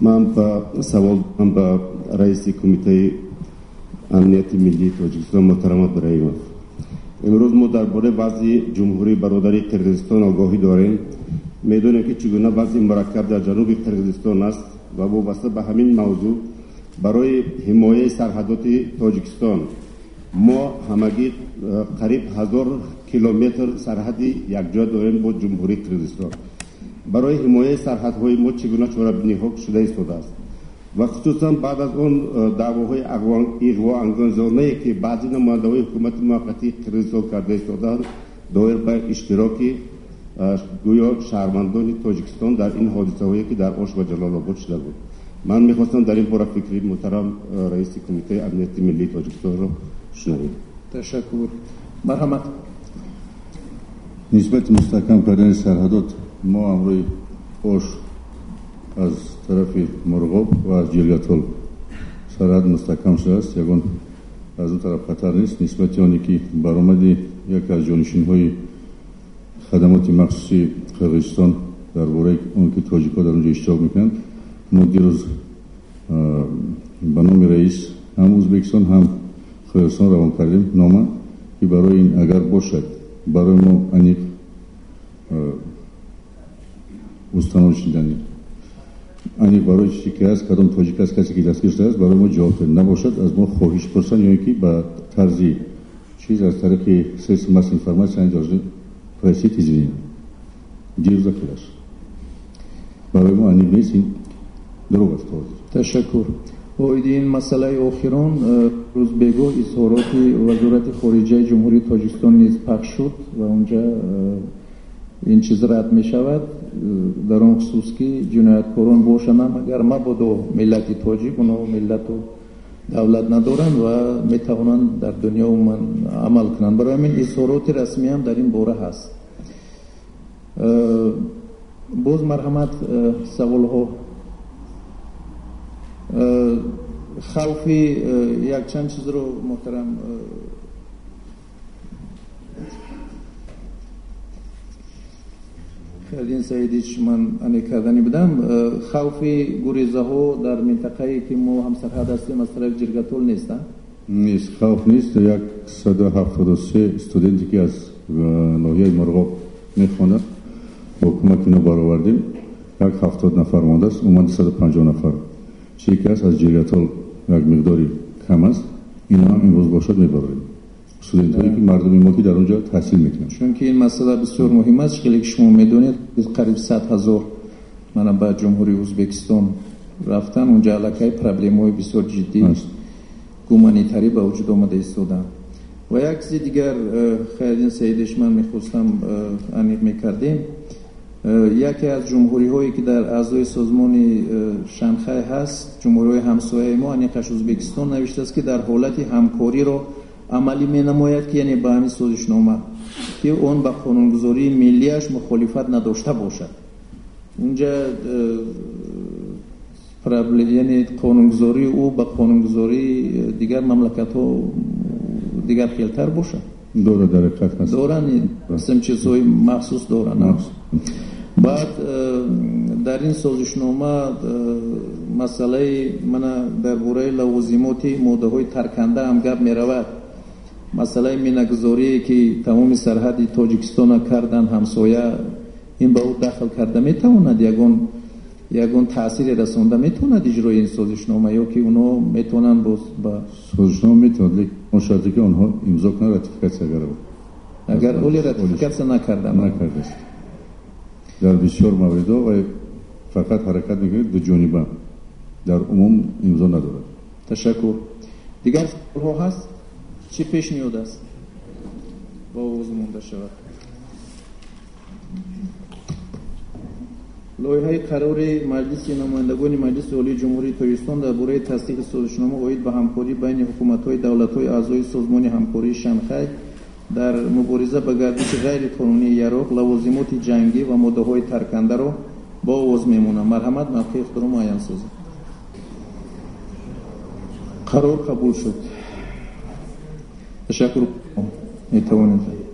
من با سوال با رئیس کمیته امنیت ملی تاجیکستان محترم ابراهیمов. امروز ما درباره وضع جمهوری برادری قرقیزستان آگاهی داریم. میدونیم که چگونه وضع مرکب در جنوب قرقیزستان است و وابسته به همین موضوع برای حمایت سرحدات تاجیکستان ما همگی قریب 1000 کیلومتر سرحدی یکجا داریم با جمهوری قرقیزستان. برای حمایت سرحدهای ما چگونه چاره‌بینی‌ها شده ایستاده است و خصوصا بعد از اون دعواهای اغوا انگیزانه‌ای که بعضی نماینده‌های حکومت موقتی قرقیزستان کرده ایستادند دایر به اشتراک گویا شهروندان تاجیکستان در این حادثه‌هایی که در اوش و جلال آباد شده بود. من می‌خواستم در این باره فکری محترم رئیس کمیته امنیت ملی تاجیکستان را شنویم. تشکر. مرحمت. نسبت مستحکم کردن سرحدات ما امروی اوش از طرف مرغاب و از جلگتول سرحد مستحکم شده است. یگان از اون طرف خطر نیست. نسبت آنی که برآمد یک از جانشین‌های خدمات مخصوصی قرقیزستان درباره اون که تاجیک‌ها در اونجا اشتراک میکنند ما دیروز به نام رئیس هم ازبکستان هم قرقیزستان روان کردیم نامه که برای این اگر باشد برای ما انیق استانو شدنی انیق برای چیزی که هست کدام تاجیک است کسی که دستگیر شده است برای ما جواب نباشد از ما خواهش پرسن یا اینکه به طرزی چیز از طریق سیستم ماس اینفورماسیون انجام پرسید izvinjeni. دیروز خلاص برای ما انیق نیست این دروغ است. تشکر. باید این مسئله آخران روز بگو اظهارات وزارت خارجه جمهوری تاجیکستان نیز پخش شد و اونجا این چیز رد می شود در اون خصوص که جنایتکاران باشند اگر مبادا ملت تاجیک اونا ملت و دولت ندارند و می توانند در دنیا من عمل کنند. برای من اظهارات رسمی هم در این باره هست. باز مرحمت سوال ها خوفی یک چند چیز رو محترم خیلی سعیدیش من انه کردنی بدم. خوفی گریزه ها در منطقه‌ای که ما هم سرحد هستیم از طرف جرگتول نیستن؟ نیست. خوف نیست. 173 استودنتی که از ناحیه مرغاب میخوانند با کمک اینا برآوردیم. 70 نفر مانده است. اومد 150 نفر چیزی که از جرگتول یک مقداری کم است. اینا هم امروز باشد میبریم. استودنتایی که مردم ما که در اونجا تحصیل میکنن. چون که این مسئله بسیار مهم است. خیلی که شما میدونید قریب 100,000 من به جمهوری ازبکستان رفتن اونجا علاقه پرابلم‌های بسیار جدی گومانیتاری به وجود آمده ایستادن. و یک چیز دیگر خیلی سعیدش من میخواستم انیق میکردیم. یکی از جمهوری هایی که در اعضای سازمان شنغهای هست جمهوری همسایه ما انیقش ازبکستان نوشته است که در حالت همکاری رو عملی می نماید که یعنی به همین سازشنامه که اون با قانونگذاری ملیش مخالفت نداشته باشد. اونجا یعنی قانونگذاری او با قانونگذاری دیگر مملکت ها دیگر خیلتر باشد. دوره در حقیقت هست. دورن این چیزهای مخصوص دورن. بعد در این سازشنامه مسئله من درباره لوازمات ماده های ترکنده هم گپ می رود. مسئله مینگذاری که تمام سرحد تاجیکستان کردن همسایه این به او داخل کرده میتواند یگان تأثیر رسانده میتواند اجرای این سازشنامه یا که اونا میتونن با سازشنامه میتواند لیکن شرطی که آنها امضا کنند راتیفیکاسیون اگر اولی راتیفیکاسیون نکرده است در بسیار موارد و فقط حرکت میکنه دو جانبه در عموم امضا ندارد. تشکر. دیگر سوال ها هست؟ چی پیش میاد است؟ با اوضاع مونده شود. لایحه قرار مجلس نمایندگان مجلس عالی جمهوری تاجیکستان درباره تصدیق سازشنامه اوید به همکاری بین حکومت‌های دولت‌های اعضای سازمان همکاری شنغهای در مبارزه با گردش غیر قانونی یراق لوازمات جنگی و ماده‌های ترکنده را با آواز میمونم. مرحمت موقع اختراع معین سازد. قرار قبول شد. تشکر. میتوانید